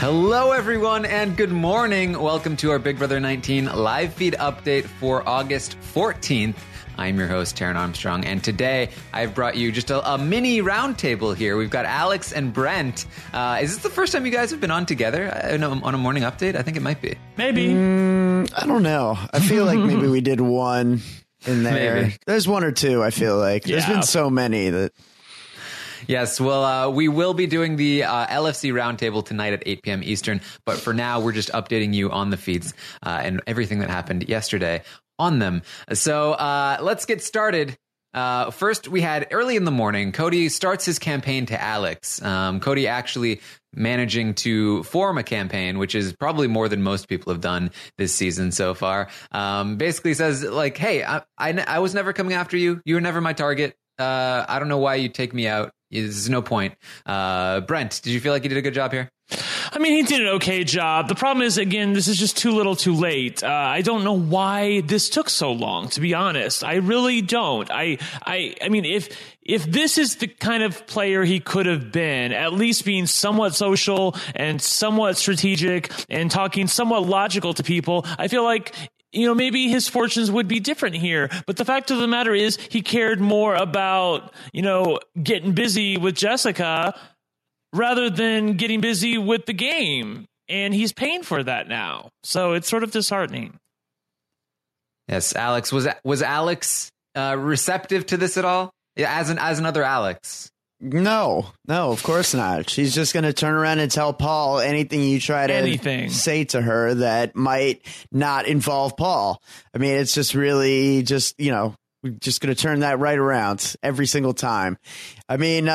Hello, everyone, and good morning. Welcome to our Big Brother 19 live feed update for August 14th. I'm your host, Taran Armstrong, and today I've brought you just a mini roundtable here. We've got Alex and Brent. Is this the first time you guys have been on together on a morning update? I think it might be. Maybe. I don't know. I feel like maybe we did one in there. Maybe. There's one or two, I feel like. There's been so many that... Yes, well, we will be doing the LFC roundtable tonight at 8 p.m. Eastern, but for now, we're just updating you on the feeds and everything that happened yesterday on them. So let's get started. First, we had early in the morning, Cody starts his campaign to Alex. Cody actually managing to form a campaign, which is probably more than most people have done this season so far. Basically says, like, hey, I was never coming after you. You were never my target. I don't know why you take me out. There's no point. Brent, did you feel like you did a good job here? I mean, he did an okay job. The problem is, again, this is just too little too late. I don't know why this took so long, to be honest. I really don't. I mean, if this is the kind of player he could have been, at least being somewhat social and somewhat strategic and talking somewhat logical to people, I feel like, you know, maybe his fortunes would be different here. But the fact of the matter is he cared more about, you know, getting busy with Jessica rather than getting busy with the game. And he's paying for that now. So it's sort of disheartening. Yes, Alex. Was Alex receptive to this at all? Yeah, as another Alex. No, of course not. She's just going to turn around and tell Paul anything you try to say to her that might not involve Paul. I mean, it's just really just, you know, we're just going to turn that right around every single time. I mean,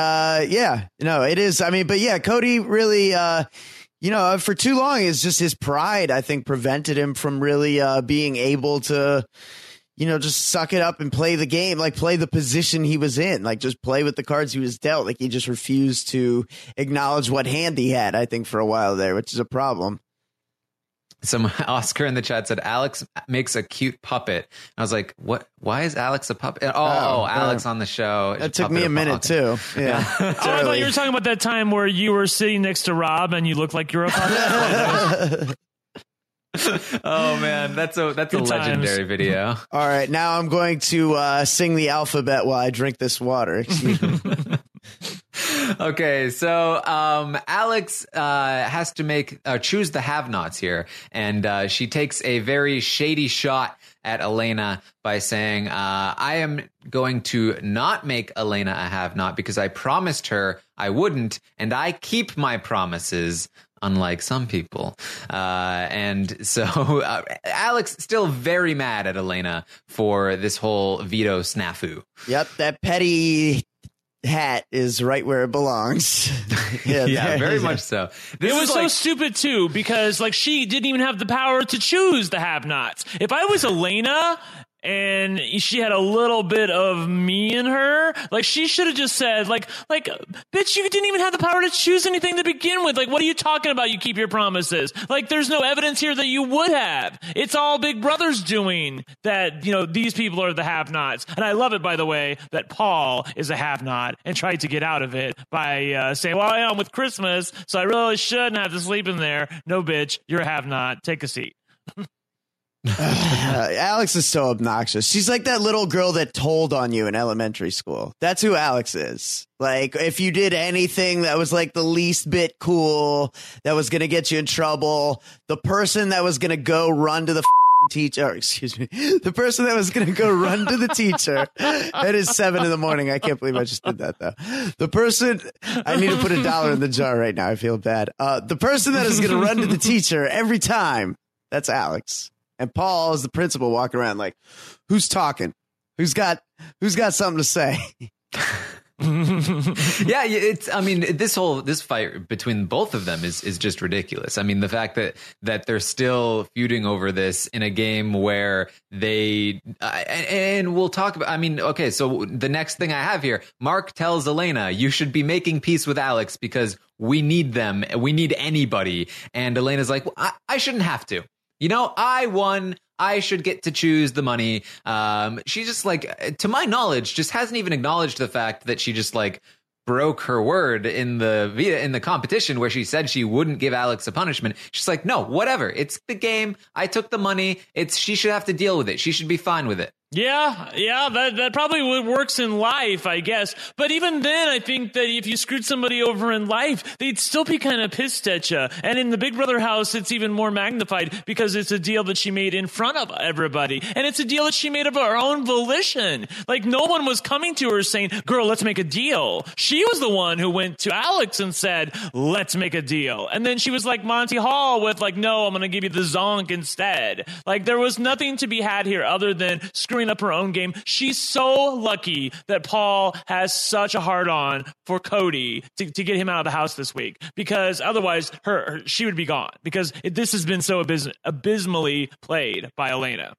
it is. I mean, but yeah, Cody really, for too long, it's just his pride, I think, prevented him from really being able to, you know, just suck it up and play the game, like play the position he was in, like just play with the cards he was dealt. Like he just refused to acknowledge what hand he had, I think, for a while there, which is a problem. Some Oscar in the chat said Alex makes a cute puppet. I was like, what? Why is Alex a puppet? Oh, Alex on the show. That took me a minute too. Yeah. I thought you were talking about that time where you were sitting next to Rob and you looked like you're a puppet. Oh man, that's a legendary video. All right, now I'm going to sing the alphabet while I drink this water. Excuse me. Okay, so Alex has to choose the have-nots here, and she takes a very shady shot at Elena by saying, I am going to not make Elena a have-not because I promised her I wouldn't, and I keep my promises, unlike some people. And so Alex still very mad at Elena for this whole veto snafu. Yep, that petty hat is right where it belongs. Yeah, very much so. It was so stupid too, because like she didn't even have the power to choose the have-nots. If I was Elena and she had a little bit of me in her, like she should have just said, like, bitch, you didn't even have the power to choose anything to begin with. Like, what are you talking about? You keep your promises. Like, there's no evidence here that you would have. It's all Big Brother's doing that, you know, these people are the have-nots. And I love it, by the way, that Paul is a have-not and tried to get out of it by saying, well, I'm with Christmas, so I really shouldn't have to sleep in there. No, bitch, you're a have-not. Take a seat. Alex is so obnoxious. She's like that little girl that told on you in elementary school. That's who Alex is. Like, if you did anything that was like the least bit cool, that was going to get you in trouble, the person that was going to go run to the teacher, the person that was going to go run to the teacher. It is 7 a.m. I can't believe I just did that, though. The person, I need to put $1 in the jar right now. I feel bad. The person that is going to run to the teacher every time, that's Alex. And Paul is the principal walking around like, who's talking? Who's got something to say? Yeah, this fight between both of them is just ridiculous. I mean, the fact that they're still feuding over this in a game where they and we'll talk about. I mean, okay, so the next thing I have here, Mark tells Elena, you should be making peace with Alex because we need them. We need anybody. And Elena's like, well, I shouldn't have to. You know, I won. I should get to choose the money. She just, like, to my knowledge, just hasn't even acknowledged the fact that she just, like, broke her word in the competition where she said she wouldn't give Alex a punishment. She's like, no, whatever. It's the game. I took the money. She should have to deal with it. She should be fine with it. Yeah, that probably works in life, I guess. But even then, I think that if you screwed somebody over in life, they'd still be kind of pissed at you. And in the Big Brother house, it's even more magnified because it's a deal that she made in front of everybody. And it's a deal that she made of her own volition. Like, no one was coming to her saying, girl, let's make a deal. She was the one who went to Alex and said, let's make a deal. And then she was like Monty Hall with like, no, I'm going to give you the zonk instead. Like, there was nothing to be had here other than screwing up her own game. She's so lucky that Paul has such a hard on for Cody to get him out of the house this week, because otherwise she would be gone, because this has been so abysmally played by Elena.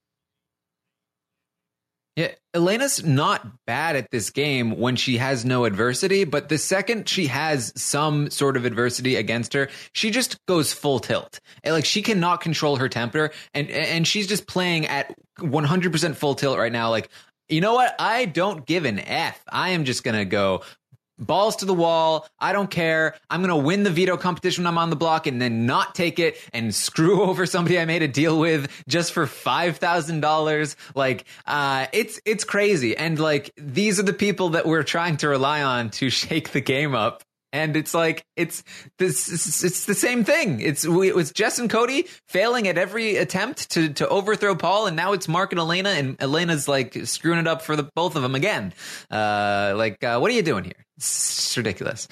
Yeah, Elena's not bad at this game when she has no adversity, but the second she has some sort of adversity against her, she just goes full tilt. And like, she cannot control her temper, and she's just playing at 100% full tilt right now. Like, you know what? I don't give an F. I am just going to go balls to the wall. I don't care. I'm going to win the veto competition when I'm on the block and then not take it and screw over somebody I made a deal with just for $5,000. Like, it's crazy. And like, these are the people that we're trying to rely on to shake the game up. And it's like, it's the same thing. It's Jess and Cody failing at every attempt to overthrow Paul. And now it's Mark and Elena's like screwing it up for the both of them again. What are you doing here? It's ridiculous.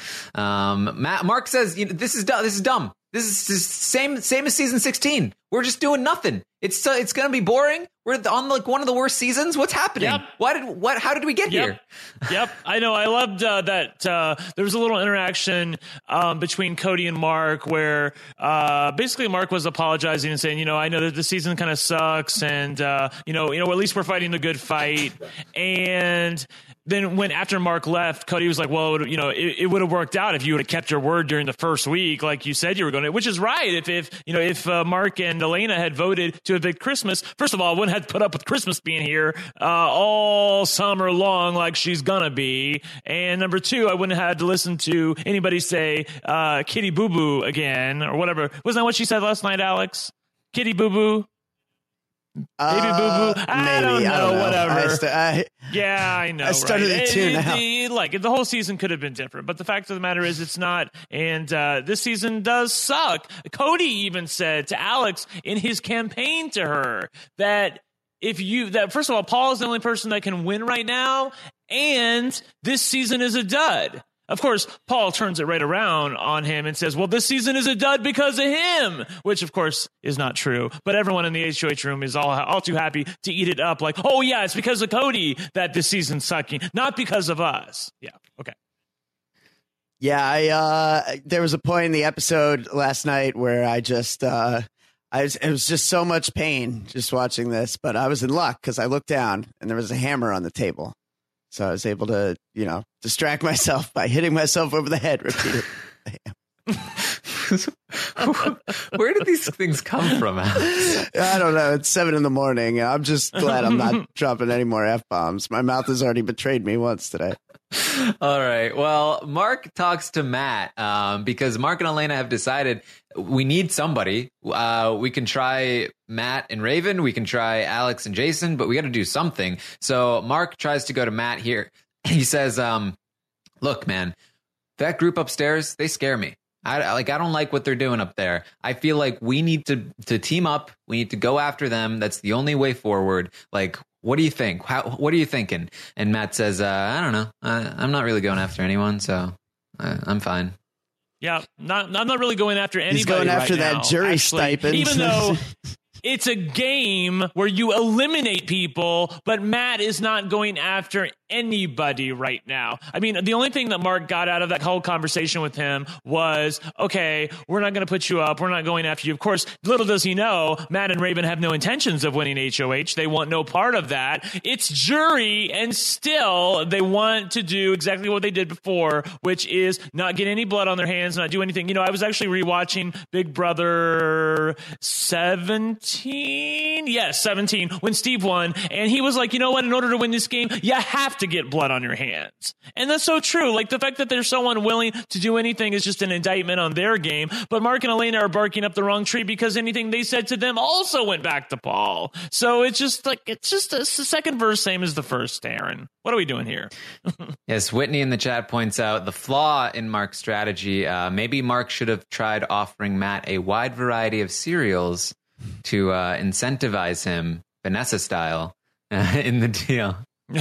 Mark says, this is dumb. This is same as season 16. We're just doing nothing. It's going to be boring. We're on like one of the worst seasons. What's happening? Yep. How did we get here? Yep. I know. I loved that there was a little interaction between Cody and Mark where basically Mark was apologizing and saying, I know that the season kind of sucks, and at least we're fighting the good fight. And then after Mark left, Cody was like, well, it would have worked out if you would have kept your word during the first week, like you said you were going to, which is right. If Mark and Elena had voted to evict Christmas, first of all, I wouldn't have to put up with Christmas being here all summer long like she's gonna be. And number two, I wouldn't have had to listen to anybody say kitty boo boo again or whatever. Wasn't that what she said last night, Alex? Kitty boo boo? Baby boo boo. I don't know. Whatever. Yeah, I know. I started right? to tune out. The whole season could have been different, but the fact of the matter is, it's not. And this season does suck. Cody even said to Alex in his campaign to her that first of all, Paul is the only person that can win right now, and this season is a dud. Of course, Paul turns it right around on him and says, well, this season is a dud because of him, which, of course, is not true. But everyone in the HOH room is all too happy to eat it up like, oh, yeah, it's because of Cody that this season's sucking, not because of us. Yeah, okay. Yeah, there was a point in the episode last night where I just it was just so much pain just watching this, but I was in luck because I looked down and there was a hammer on the table. So I was able to, distract myself by hitting myself over the head repeatedly. Where did these things come from, Alex? I don't know. It's 7 a.m. I'm just glad I'm not dropping any more F-bombs. My mouth has already betrayed me once today. All right. Well, Mark talks to Matt because Mark and Elena have decided we need somebody. We can try Matt and Raven. We can try Alex and Jason, but we got to do something. So Mark tries to go to Matt here. He says, look, man, that group upstairs, they scare me. I don't like what they're doing up there. I feel like we need to team up. We need to go after them. That's the only way forward. Like, what do you think? What are you thinking? And Matt says, I don't know. I'm not really going after anyone, so I'm fine. Yeah, I'm not really going after anybody. He's going after right that now, jury stipend. Even though it's a game where you eliminate people, but Matt is not going after anybody right now. I mean, the only thing that Mark got out of that whole conversation with him was, okay, we're not going to put you up. We're not going after you. Of course, little does he know, Matt and Raven have no intentions of winning HOH. They want no part of that. It's jury, and still they want to do exactly what they did before, which is not get any blood on their hands, not do anything. I was actually rewatching Big Brother 17. Yes, 17, when Steve won. And he was like, you know what? In order to win this game, you have to get blood on your hands. And that's so true. Like, the fact that they're so unwilling to do anything is just an indictment on their game. But Mark and Elena are barking up the wrong tree because anything they said to them also went back to Paul. So it's just the second verse, same as the first, Aaron. What are we doing here? Yes, Whitney in the chat points out the flaw in Mark's strategy. Maybe Mark should have tried offering Matt a wide variety of cereals to incentivize him, Vanessa style, in the deal. Good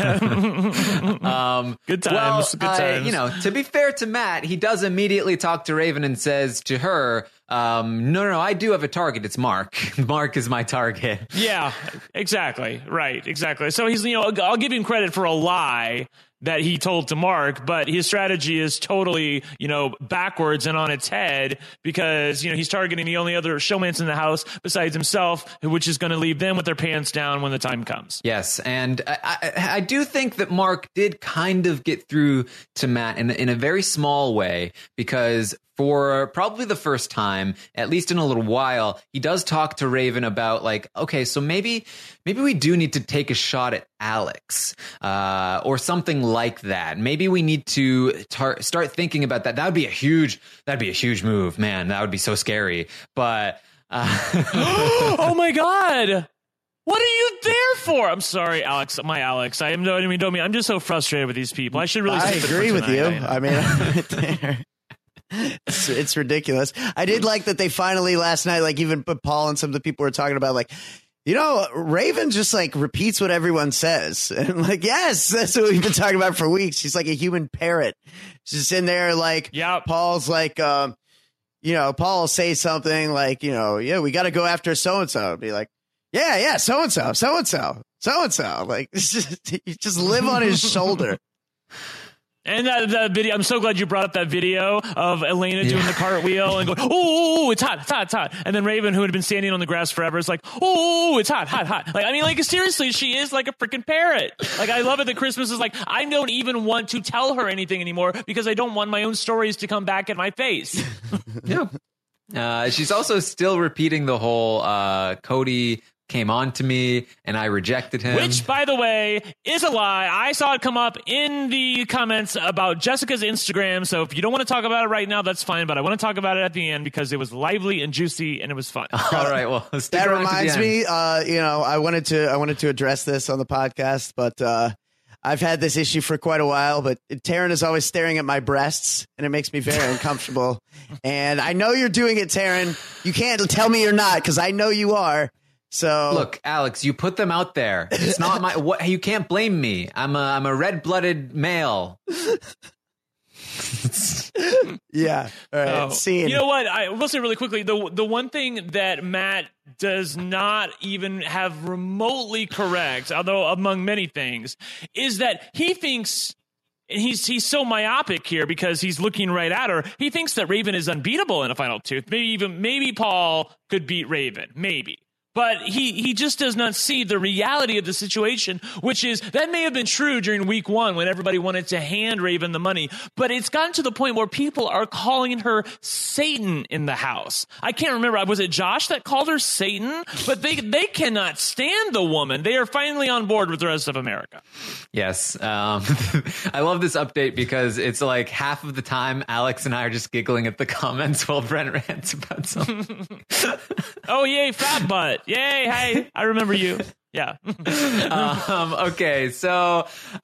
times. Good times. To be fair to Matt, he does immediately talk to Raven and says to her, no, I do have a target. It's Mark. Mark is my target. Yeah, exactly. Right. Exactly. So he's, I'll give him credit for a lie that he told to Mark, but his strategy is totally, backwards and on its head because, he's targeting the only other showmans in the house besides himself, which is going to leave them with their pants down when the time comes. Yes. And I do think that Mark did kind of get through to Matt in a very small way because for probably the first time, at least in a little while, he does talk to Raven about okay, so maybe we do need to take a shot at Alex or something like that. Maybe we need to start thinking about that. That'd be a huge move, man. That would be so scary. But oh my God. What are you there for? I'm sorry, Alex. My Alex. I'm just so frustrated with these people. I should really. I agree with you. I mean, it's ridiculous. I did like that they finally last night, even Paul and some of the people were talking about, Raven just repeats what everyone says. And yes, that's what we've been talking about for weeks. She's like a human parrot. She's just in there yep. Paul's Paul will say something yeah, we got to go after so-and-so. Be like, yeah, so-and-so. You just live on his shoulder. And that video, I'm so glad you brought up that video of Elena doing the cartwheel and going, oh, it's hot. And then Raven, who had been standing on the grass forever, is like, oh, it's hot. Seriously, she is like a freaking parrot. I love it that Christmas is I don't even want to tell her anything anymore because I don't want my own stories to come back at my face. Yeah. She's also still repeating the whole Cody came on to me and I rejected him. Which, by the way, is a lie. I saw it come up in the comments about Jessica's Instagram. So if you don't want to talk about it right now, that's fine. But I want to talk about it at the end because it was lively and juicy and it was fun. All right. Well, that reminds me, I wanted to address this on the podcast, but I've had this issue for quite a while, but Taryn is always staring at my breasts and it makes me very uncomfortable. And I know you're doing it, Taryn. You can't tell me you're not because I know you are. So look, Alex, you put them out there. It's not my. What you can't blame me. I'm a red-blooded male. Yeah. All right. You know what? I will say really quickly. The one thing that Matt does not even have remotely correct, although among many things, is that he thinks. He's so myopic here because he's looking right at her. He thinks that Raven is unbeatable in a final tooth. Maybe Paul could beat Raven. Maybe. But he just does not see the reality of the situation, which is that may have been true during week one when everybody wanted to hand Raven the money. But it's gotten to the point where people are calling her Satan in the house. I can't remember. Was it Josh that called her Satan? But they cannot stand the woman. They are finally on board with the rest of America. Yes. I love this update because it's half of the time Alex and I are just giggling at the comments while Brent rants about something. Oh, yay, fat butt. Yay, hey, I remember you. Yeah. Okay, so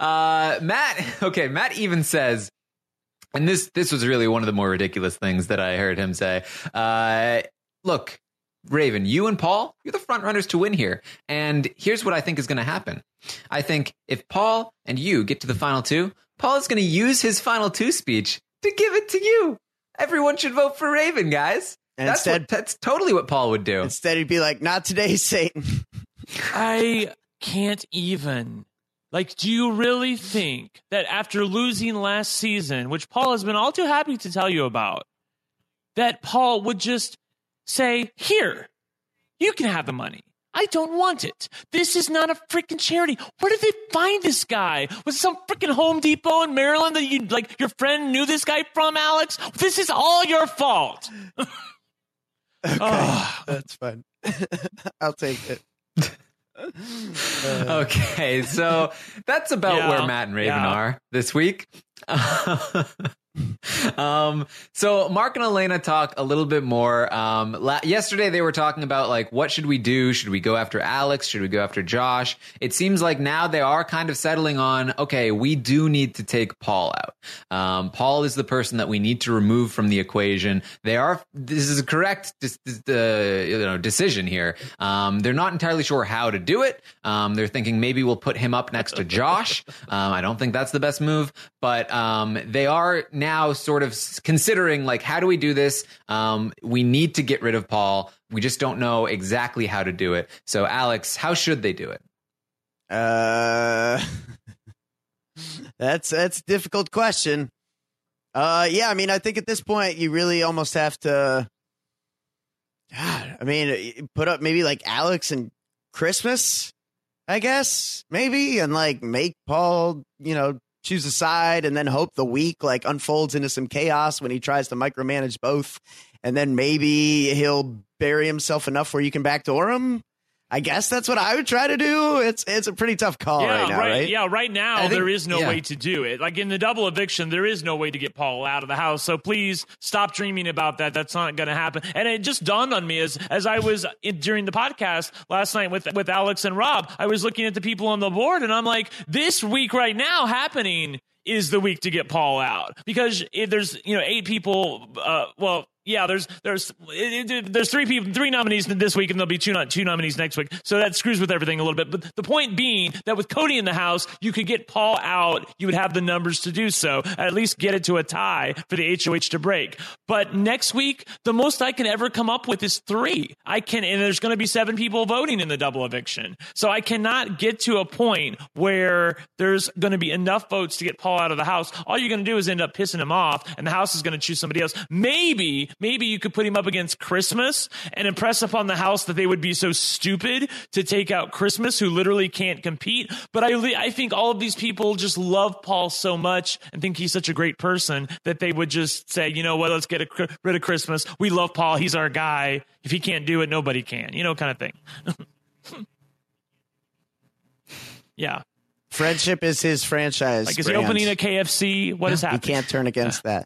Matt even says, and this was really one of the more ridiculous things that I heard him say. Look, Raven, you and Paul, you're the front runners to win here. And here's what I think is going to happen. I think if Paul and you get to the final two, Paul is going to use his final two speech to give it to you. Everyone should vote for Raven, guys. And that's totally what Paul would do. Instead, he'd be like, not today, Satan. I can't even. Do you really think that after losing last season, which Paul has been all too happy to tell you about, that Paul would just say, here, you can have the money. I don't want it. This is not a freaking charity. Where did they find this guy? Was it some freaking Home Depot in Maryland that your friend knew this guy from, Alex? This is all your fault. Okay, that's fine. I'll take it. Okay, so that's about where Matt and Raven are this week. So Mark and Elena talk a little bit more. Yesterday they were talking about like, what should we do? Should we go after Alex? Should we go after Josh? It seems like now they are kind of settling on, okay, we do need to take Paul out. Paul is the person that we need to remove from the equation. This is a correct decision here. They're not entirely sure how to do it. They're thinking maybe we'll put him up next to Josh. I don't think that's the best move, but they are now sort of considering like, how do we do this? We need to get rid of Paul. We just don't know exactly how to do it. So Alex, how should they do it? That's a difficult question. Yeah, I mean, I think at this point you really almost have to, put up maybe like Alex and Christmas, I guess, maybe, and like make Paul, choose a side and then hope the week like unfolds into some chaos when he tries to micromanage both. And then maybe he'll bury himself enough where you can backdoor him. I guess that's what I would try to do. It's a pretty tough call right now, right? Yeah, right now there is no way to do it. Like in the double eviction, there is no way to get Paul out of the house. So please stop dreaming about that. That's not going to happen. And it just dawned on me as I was during the podcast last night with Alex and Rob, I was looking at the people on the board and I'm like, this week right now happening is the week to get Paul out, because if there's 8 people. There's 3 nominees this week, and there'll be two nominees next week. So that screws with everything a little bit. But the point being that with Cody in the house, you could get Paul out. You would have the numbers to do so. At least get it to a tie for the HOH to break. But next week, the most I can ever come up with is 3. And there's going to be 7 people voting in the double eviction. So I cannot get to a point where there's going to be enough votes to get Paul out of the house. All you're going to do is end up pissing him off, and the house is going to choose somebody else. Maybe you could put him up against Christmas and impress upon the house that they would be so stupid to take out Christmas, who literally can't compete. But I think all of these people just love Paul so much and think he's such a great person that they would just say, you know what, let's get rid of Christmas. We love Paul. He's our guy. If he can't do it, nobody can, kind of thing. Yeah. Friendship is his franchise. Like, is he opening a KFC? What is happening? He can't turn against that.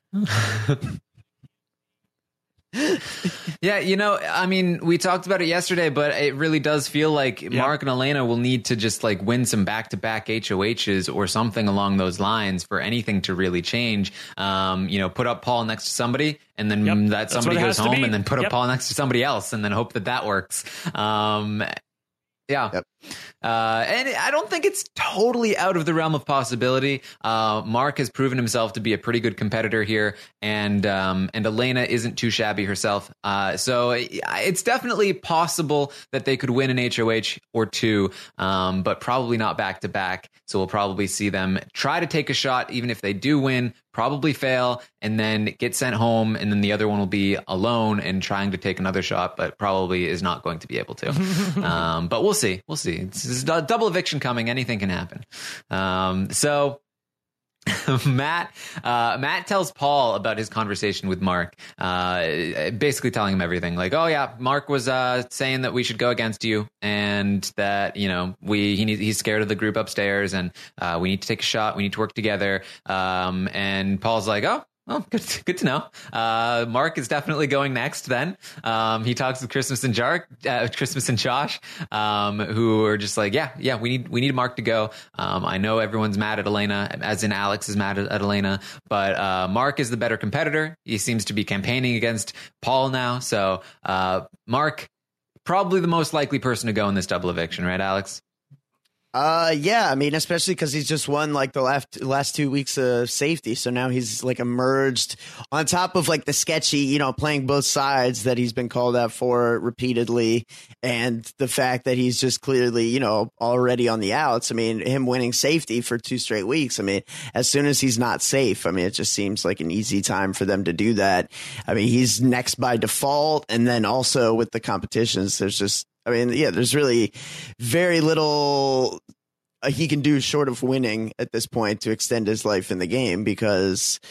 Yeah, we talked about it yesterday, but it really does feel like Mark and Elena will need to just like win some back-to-back HOHs or something along those lines for anything to really change. Put up Paul next to somebody, and then that somebody goes home, and then put up Paul next to somebody else, and then hope that works. Yeah. Yep. And I don't think it's totally out of the realm of possibility. Mark has proven himself to be a pretty good competitor here, and Elena isn't too shabby herself. So it's definitely possible that they could win an HOH or 2, but probably not back to back. So we'll probably see them try to take a shot, even if they do win, probably fail, and then get sent home, and then the other one will be alone and trying to take another shot, but probably is not going to be able to. But we'll see. It's a double eviction coming. Anything can happen. So Matt tells Paul about his conversation with Mark, basically telling him everything. Like, oh yeah, Mark was saying that we should go against you, and that he's scared of the group upstairs, and we need to take a shot. We need to work together. And Paul's like, oh, good to know. Mark is definitely going next. Then he talks with Christmas and Josh, who are just like, yeah, we need Mark to go. I know everyone's mad at Elena, as in Alex is mad at Elena, but Mark is the better competitor. He seems to be campaigning against Paul now. So Mark, probably the most likely person to go in this double eviction, right, Alex? Yeah, I mean, especially because he's just won like the last 2 weeks of safety. So now he's like emerged on top of like the sketchy, playing both sides that he's been called out for repeatedly. And the fact that he's just clearly, already on the outs. I mean, him winning safety for 2 straight weeks. I mean, as soon as he's not safe, I mean, it just seems like an easy time for them to do that. I mean, he's next by default. And then also with the competitions, there's really very little he can do short of winning at this point to extend his life in the game, because,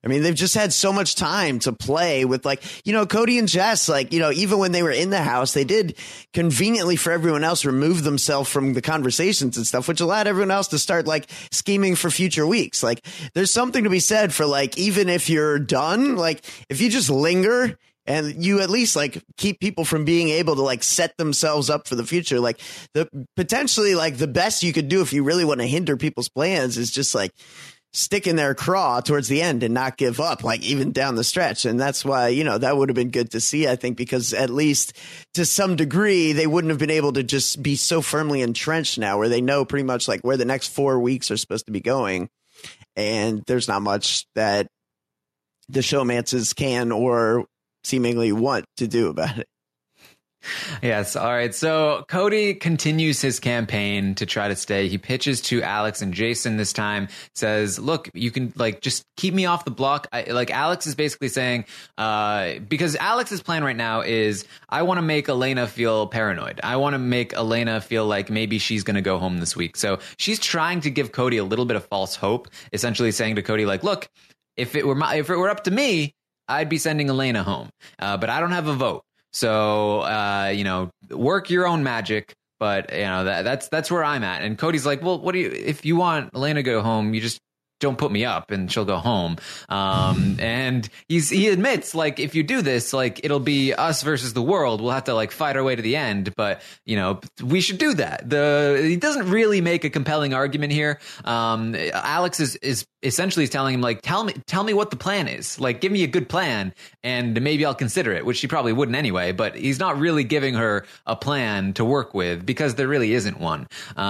I mean, they've just had so much time to play with, like, you know, Cody and Jess, like, you know, even when they were in the house, they did conveniently for everyone else remove themselves from the conversations and stuff, which allowed everyone else to start like scheming for future weeks. Like, there's something to be said for, like, even if you're done, like, if you just linger and you at least like keep people from being able to like set themselves up for the future, like the potentially like the best you could do if you really want to hinder people's plans is just like stick in their craw towards the end and not give up, like even down the stretch. And that's why, you know, that would have been good to see, I think, because at least to some degree, they wouldn't have been able to just be so firmly entrenched now where they know pretty much like where the next 4 weeks are supposed to be going. And there's not much that the showmances can or seemingly want to do about it. Yes. All right. So Cody continues his campaign to try to stay. He pitches to Alex and Jason this time, says, look, you can like just keep me off the block. Like Alex is basically saying, because Alex's plan right now is I want to make Elena feel paranoid. I want to make Elena feel like maybe she's going to go home this week. So she's trying to give Cody a little bit of false hope, essentially saying to Cody, like, look, if it were up to me, I'd be sending Elena home, but I don't have a vote. So, you know, work your own magic. But, you know, that's where I'm at. And Cody's like, well, if you want Elena to go home, you just don't put me up and she'll go home. And he admits, like, if you do this, like, it'll be us versus the world. We'll have to like fight our way to the end. But, you know, we should do that. He doesn't really make a compelling argument here. Alex is essentially telling him, like, tell me what the plan is. Like, give me a good plan and maybe I'll consider it, which she probably wouldn't anyway. But he's not really giving her a plan to work with because there really isn't one.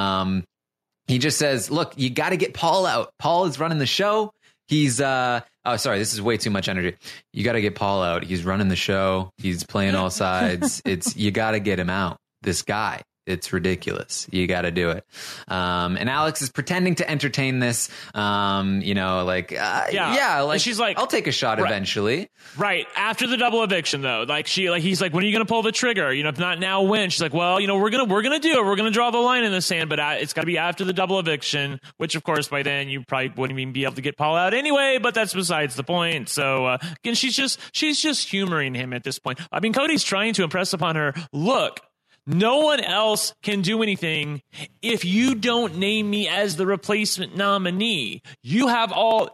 He just says, look, you got to get Paul out. Paul is running the show. He's oh, sorry, this is way too much energy. You got to get Paul out. He's running the show. He's playing all sides. You got to get him out. This guy. It's ridiculous. You got to do it. And Alex is pretending to entertain this. You know, like, yeah, like she's like, I'll take a shot eventually. Right. After the double eviction, though, like he's like, when are you going to pull the trigger? You know, if not now, when? She's like, well, you know, we're going to do it. We're going to draw the line in the sand, but it's got to be after the double eviction, which of course by then you probably wouldn't even be able to get Paul out anyway, but that's besides the point. So again, she's just humoring him at this point. I mean, Cody's trying to impress upon her, look, no one else can do anything if you don't name me as the replacement nominee. You have all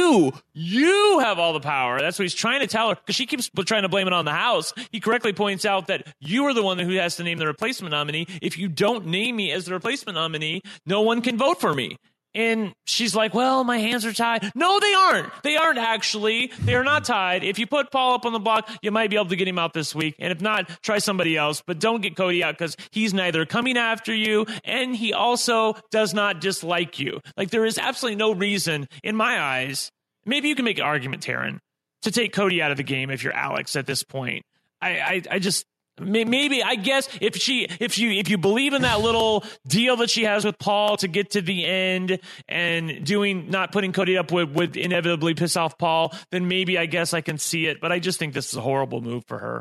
the power. That's what he's trying to tell her, because she keeps trying to blame it on the house. He correctly points out that you are the one who has to name the replacement nominee. If you don't name me as the replacement nominee, no one can vote for me. And she's like, well, my hands are tied. No, they aren't. They aren't actually. They are not tied. If you put Paul up on the block, you might be able to get him out this week. And if not, try somebody else. But don't get Cody out because he's neither coming after you and he also does not dislike you. Like, there is absolutely no reason, in my eyes, maybe you can make an argument, Taryn, to take Cody out of the game if you're Alex at this point. I just... Maybe, I guess, if you believe in that little deal that she has with Paul to get to the end and not putting Cody up would inevitably piss off Paul, then maybe I guess I can see it. But I just think this is a horrible move for her.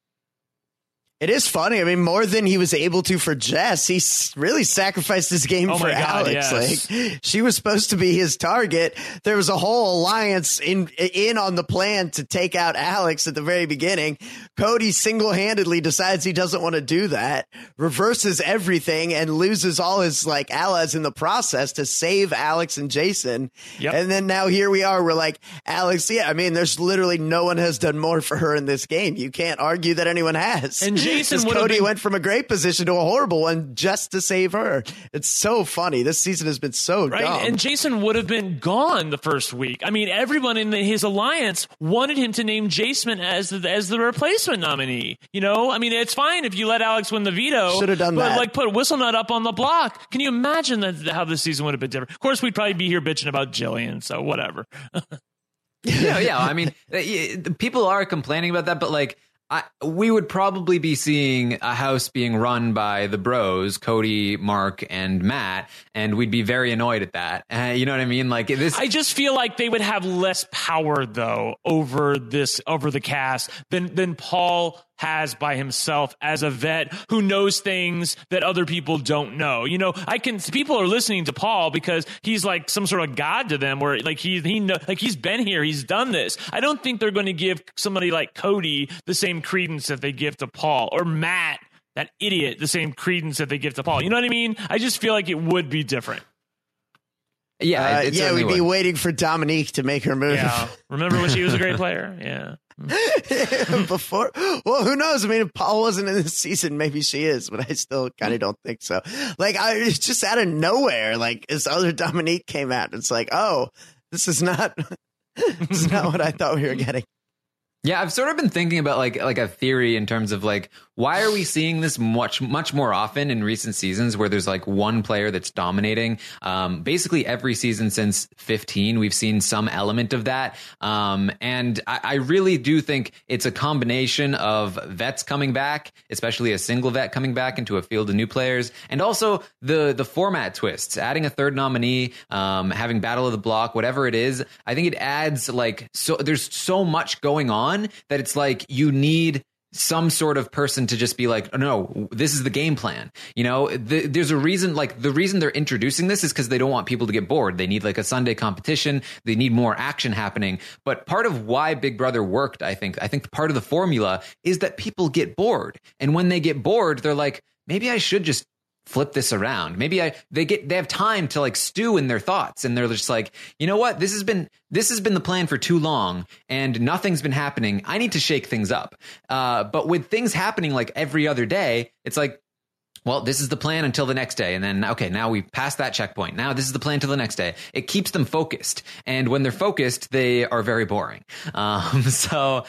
It is funny. I mean, more than he was able to for Jess, he really sacrificed his game for Alex. Yes. Like, she was supposed to be his target. There was a whole alliance in on the plan to take out Alex at the very beginning. Cody single-handedly decides he doesn't want to do that, reverses everything, and loses all his like allies in the process to save Alex and Jason. Yep. And then now here we are. We're like, Alex, yeah, I mean, there's literally no one has done more for her in this game. You can't argue that anyone has. And Jason Cody went from a great position to a horrible one just to save her. It's so funny. This season has been so dumb. And Jason would have been gone the first week. I mean, everyone in his alliance wanted him to name Jason as the replacement nominee. You know, I mean, it's fine if you let Alex win the veto. Should have done that. But like, put Whistlenut up on the block. Can you imagine how this season would have been different? Of course, we'd probably be here bitching about Jillian. So whatever. Yeah. I mean, people are complaining about that, but like, we would probably be seeing a house being run by the bros, Cody, Mark, and Matt, and we'd be very annoyed at that. You know what I mean? Like this. I just feel like they would have less power though over the cast than Paul has by himself as a vet who knows things that other people don't know. You know, people are listening to Paul because he's like some sort of god to them, where like he's been here, he's done this. I don't think they're going to give somebody like Cody the same credence that they give to Paul, or Matt, that idiot, the same credence that they give to Paul. You know what I mean? I just feel like it would be different. Yeah, we'd be waiting for Dominique to make her move. Yeah, remember when she was a great player? Yeah. Before, well, who knows? I mean, if Paul wasn't in this season, maybe she is, but I still kind of don't think so. Like, it's just out of nowhere. Like, this other Dominique came out. It's like, oh, this is not what I thought we were getting. Yeah, I've sort of been thinking about like a theory in terms of like, why are we seeing this much more often in recent seasons where there's like one player that's dominating? Basically every season since 15, we've seen some element of that. And I really do think it's a combination of vets coming back, especially a single vet coming back into a field of new players, and also the format twists, adding a third nominee, having Battle of the Block, whatever it is. I think it adds like, so there's so much going on that it's like you need some sort of person to just be like, oh, no, this is the game plan. You know, there's a reason, like the reason they're introducing this is because they don't want people to get bored. They need like a Sunday competition. They need more action happening. But part of why Big Brother worked, I think part of the formula is that people get bored. And when they get bored, they're like, maybe I should just flip this around. Maybe they have time to like stew in their thoughts, and they're just like, you know what, this has been the plan for too long and nothing's been happening. I need to shake things up. But with things happening like every other day, it's like, well, this is the plan until the next day. And then, okay, now we passed that checkpoint. Now this is the plan until the next day. It keeps them focused. And when they're focused, they are very boring. So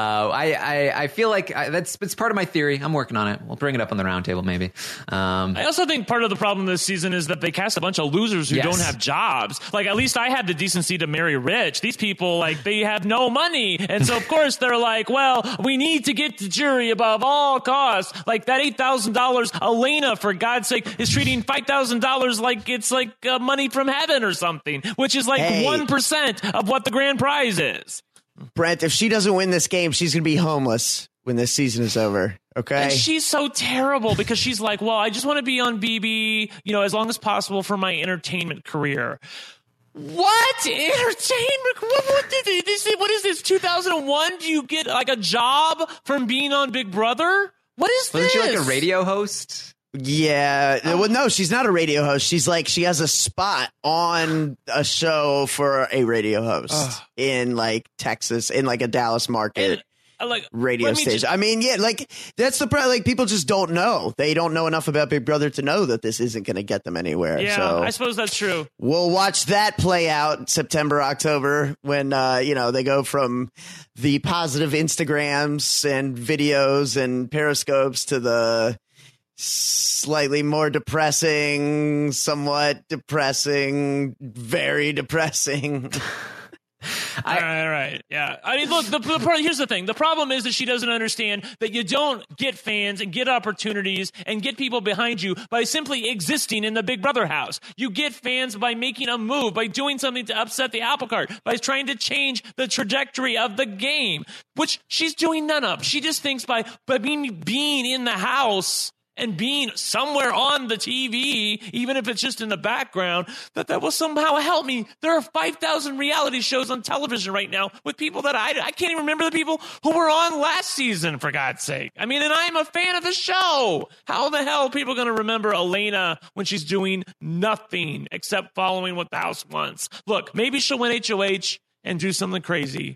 I feel like it's part of my theory. I'm working on it. We'll bring it up on the roundtable maybe. I also think part of the problem this season is that they cast a bunch of losers who don't have jobs. Like, at least I had the decency to marry rich. These people, like, they have no money. And so, of course, they're like, well, we need to get the jury above all costs. Like, that $8,000 Elena, for God's sake, is treating $5,000 like it's like money from heaven or something, which is like 1% of what the grand prize is. Brent, if she doesn't win this game, she's going to be homeless when this season is over. Okay. And she's so terrible because she's like, well, I just want to be on BB, you know, as long as possible for my entertainment career. What entertainment? What is this? 2001? Do you get like a job from being on Big Brother? What is this? Wasn't she like a radio host? Yeah. Well, no, she's not a radio host. She's like, she has a spot on a show for a radio host in like Texas, in like a Dallas market. Like radio station. I mean, yeah, like that's the problem. Like, people just don't know. They don't know enough about Big Brother to know that this isn't going to get them anywhere. Yeah, so I suppose that's true. We'll watch that play out September, October, when they go from the positive Instagrams and videos and periscopes to the slightly more depressing, somewhat depressing, very depressing. All right. Yeah. I mean, look, here's the thing. The problem is that she doesn't understand that you don't get fans and get opportunities and get people behind you by simply existing in the Big Brother house. You get fans by making a move, by doing something to upset the apple cart, by trying to change the trajectory of the game, which she's doing none of. She just thinks by being in the house and being somewhere on the TV, even if it's just in the background, that will somehow help me. There are 5,000 reality shows on television right now with people that I can't even remember the people who were on last season, for God's sake. I mean, and I'm a fan of the show. How the hell are people going to remember Elena when she's doing nothing except following what the house wants? Look, maybe she'll win HOH and do something crazy.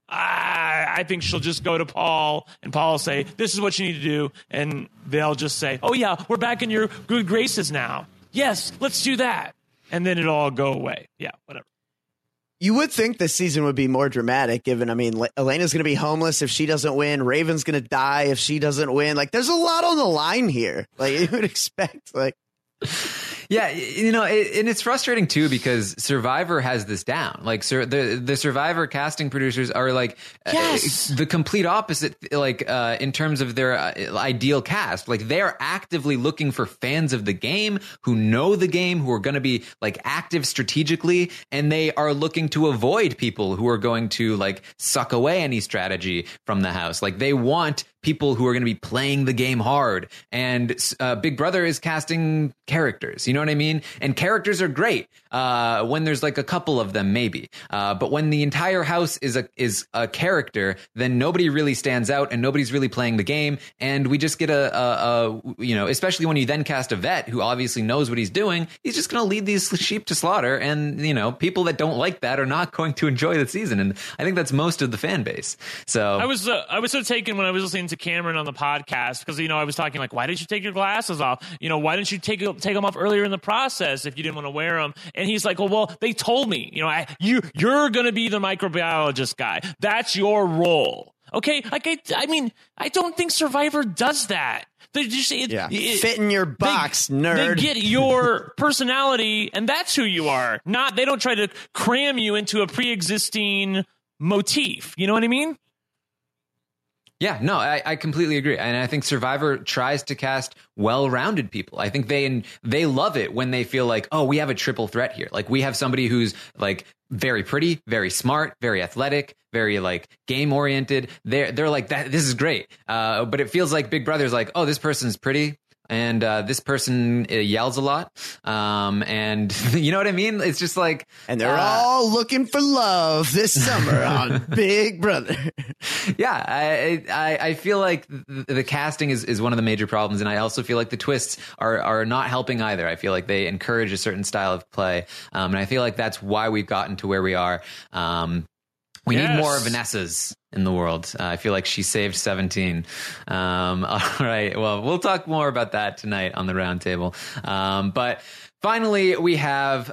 I think she'll just go to Paul, and Paul will say, this is what you need to do. And they'll just say, oh, yeah, we're back in your good graces now. Yes, let's do that. And then it'll all go away. Yeah, whatever. You would think this season would be more dramatic, given, I mean, Elena's going to be homeless if she doesn't win. Raven's going to die if she doesn't win. Like, there's a lot on the line here. Like, you would expect, like... Yeah, and it's frustrating too because Survivor has this down. Like the Survivor casting producers are like the complete opposite. Like in terms of their ideal cast, like they are actively looking for fans of the game who know the game, who are going to be like active strategically, and they are looking to avoid people who are going to like suck away any strategy from the house. Like they want people who are going to be playing the game hard, and Big Brother is casting characters. You know what I mean? And characters are great when there's like a couple of them, maybe. But when the entire house is a character, then nobody really stands out, and nobody's really playing the game. And we just get especially when you then cast a vet who obviously knows what he's doing, he's just going to lead these sheep to slaughter. And people that don't like that are not going to enjoy the season. And I think that's most of the fan base. So I was so taken when I was listening to Cameron on the podcast because I was talking like, why did you take your glasses off? Why didn't you take them off earlier in the process if you didn't want to wear them? And he's like, well, they told me, you're going to be the microbiologist guy. That's your role. Okay. Like, I don't think Survivor does that. They just fit in your box, nerd. They get your personality, and that's who you are. They don't try to cram you into a pre-existing motif. You know what I mean? Yeah, no, I completely agree. And I think Survivor tries to cast well-rounded people. I think they love it when they feel like, oh, we have a triple threat here. Like we have somebody who's like very pretty, very smart, very athletic, very like game oriented. They're like that. This is great. But it feels like Big Brother's like, oh, this person's pretty. And this person yells a lot. And you know what I mean? It's just like... And they're all looking for love this summer on Big Brother. Yeah, I feel like the casting is one of the major problems. And I also feel like the twists are not helping either. I feel like they encourage a certain style of play. And I feel like that's why we've gotten to where we are. We need more Vanessas in the world. I feel like she saved 17. All right. Well, we'll talk more about that tonight on the roundtable. But finally, we have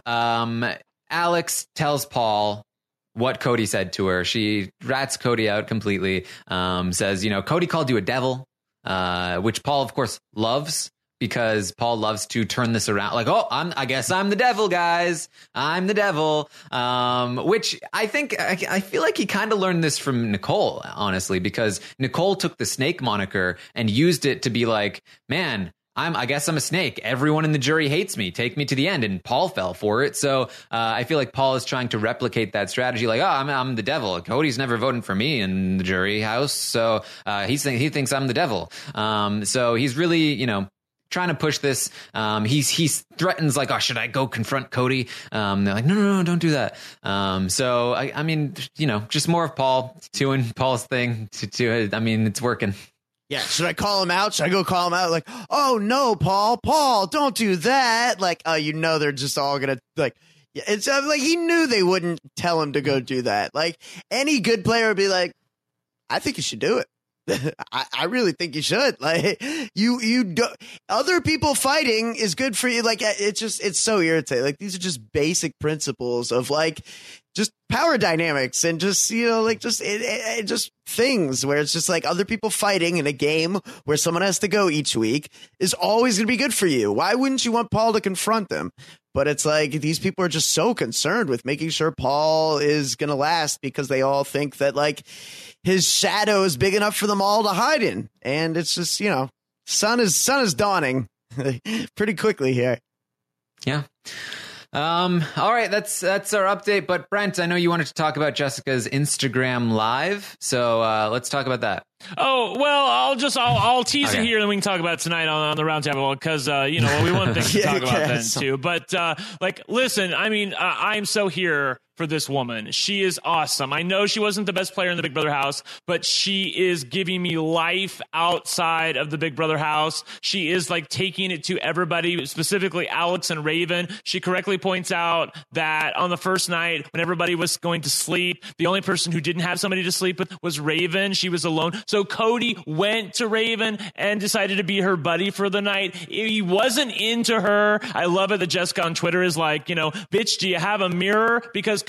Alex tells Paul what Cody said to her. She rats Cody out completely, says, Cody called you a devil, which Paul, of course, loves. Because Paul loves to turn this around, like, oh, I guess I'm the devil, guys. I'm the devil. Which I think I feel like he kind of learned this from Nicole, honestly, because Nicole took the snake moniker and used it to be like, man, I guess I'm a snake. Everyone in the jury hates me. Take me to the end. And Paul fell for it. So I feel like Paul is trying to replicate that strategy. Like, oh, I'm the devil. Cody's never voting for me in the jury house. So he thinks I'm the devil. So he's really, trying to push this. He threatens like, oh, should I go confront Cody? They're like, no, don't do that. So I mean, just more of Paul doing Paul's thing to I mean, it's working. Yeah. Should I call him out? Should I go call him out? Like, oh no, Paul, don't do that. Like, they're just all going to like, it's like he knew they wouldn't tell him to go do that. Like any good player would be like, I think you should do it. I really think you should. Like you do, other people fighting is good for you. Like it's so irritating. Like these are just basic principles of like just power dynamics and just just things where it's just like other people fighting in a game where someone has to go each week is always going to be good for you. Why wouldn't you want Paul to confront them? But it's like these people are just so concerned with making sure Paul is going to last because they all think that like his shadow is big enough for them all to hide in. And it's just, sun is dawning pretty quickly here. Yeah. All right. That's our update. But Brent, I know you wanted to talk about Jessica's Instagram Live. So let's talk about that. Oh, well, I'll tease it here and we can talk about it tonight on the roundtable because, we want things to talk about then too. But listen, I mean, I'm so here for this woman. She is awesome. I know she wasn't the best player in the Big Brother house, but she is giving me life outside of the Big Brother house. She is like taking it to everybody, specifically Alex and Raven. She correctly points out that on the first night when everybody was going to sleep, the only person who didn't have somebody to sleep with was Raven. She was alone. So Cody went to Raven and decided to be her buddy for the night. He wasn't into her. I love it that Jessica on Twitter is like, bitch, do you have a mirror? Because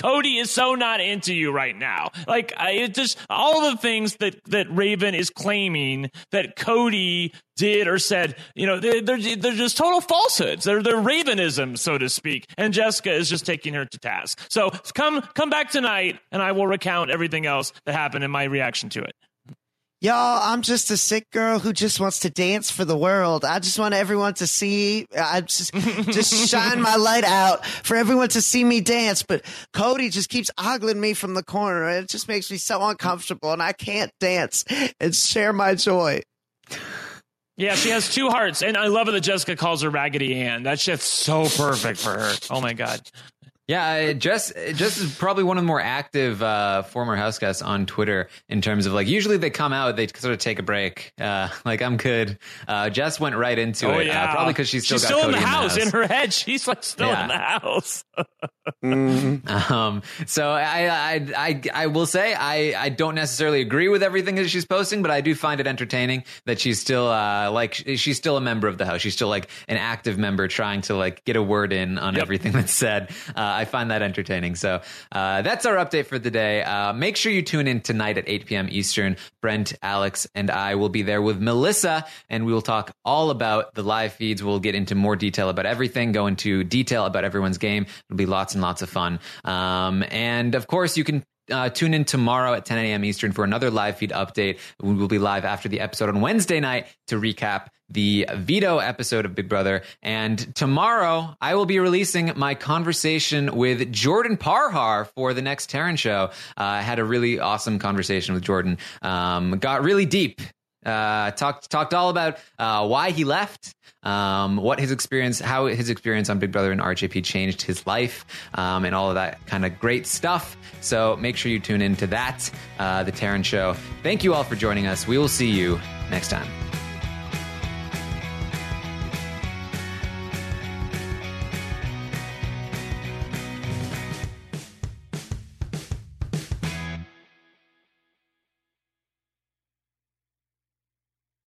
Cody is so not into you right now. Like, it just all the things that Raven is claiming that Cody did or said, they're just total falsehoods. They're Ravenism, so to speak. And Jessica is just taking her to task. So come back tonight, and I will recount everything else that happened and my reaction to it. Y'all, I'm just a sick girl who just wants to dance for the world. I just want everyone to see. I just shine my light out for everyone to see me dance. But Cody just keeps ogling me from the corner. It just makes me so uncomfortable, and I can't dance and share my joy. Yeah, she has two hearts, and I love it that Jessica calls her Raggedy Ann. That's just so perfect for her. Oh my God. Yeah, Jess is probably one of the more active former house guests on Twitter in terms of, like, usually they come out, they sort of take a break. Like, I'm good. Jess went right into it. Yeah. Probably because she's still in the house. In her head, she's like still in the house. So I will say I don't necessarily agree with everything that she's posting, but I do find it entertaining that she's still she's still a member of the house. She's still like an active member trying to like get a word in on everything that's said. I find that entertaining. So that's our update for the day. Make sure you tune in tonight at 8 p.m. Eastern. Brent, Alex, and I will be there with Melissa, and we will talk all about the live feeds. We'll get into more detail about everything, go into detail about everyone's game. It'll be lots and lots of fun. And of course, you can tune in tomorrow at 10 a.m. Eastern for another live feed update. We will be live after the episode on Wednesday night to recap the veto episode of Big Brother. And tomorrow, I will be releasing my conversation with Jordan Parhar for the next Terran show. I had a really awesome conversation with Jordan. Got really deep. Talked all about why he left, what his experience, how his experience on Big Brother and RHAP changed his life, and all of that kind of great stuff. So make sure you tune in to that, the Terran show. Thank you all for joining us. We will see you next time.